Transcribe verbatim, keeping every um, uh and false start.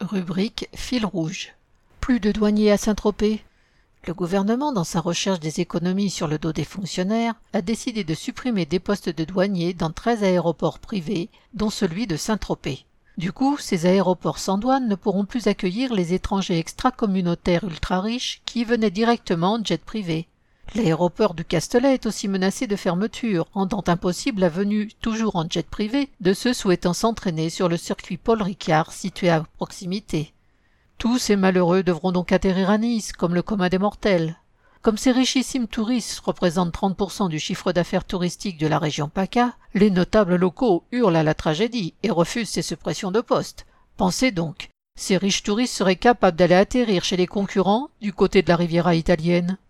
Rubrique Fil rouge. Plus de douaniers à Saint-Tropez. Le gouvernement, dans sa recherche des économies sur le dos des fonctionnaires, a décidé de supprimer des postes de douaniers dans treize aéroports privés, dont celui de Saint-Tropez. Du coup, ces aéroports sans douane ne pourront plus accueillir les étrangers extracommunautaires ultra-riches qui venaient directement en jet privé. L'aéroport du Castellet est aussi menacé de fermeture, rendant impossible la venue, toujours en jet privé, de ceux souhaitant s'entraîner sur le circuit Paul Ricard situé à proximité. Tous ces malheureux devront donc atterrir à Nice, comme le commun des mortels. Comme ces richissimes touristes représentent trente pour cent du chiffre d'affaires touristique de la région PACA, les notables locaux hurlent à la tragédie et refusent ces suppressions de postes. Pensez donc, ces riches touristes seraient capables d'aller atterrir chez les concurrents du côté de la Riviera italienne.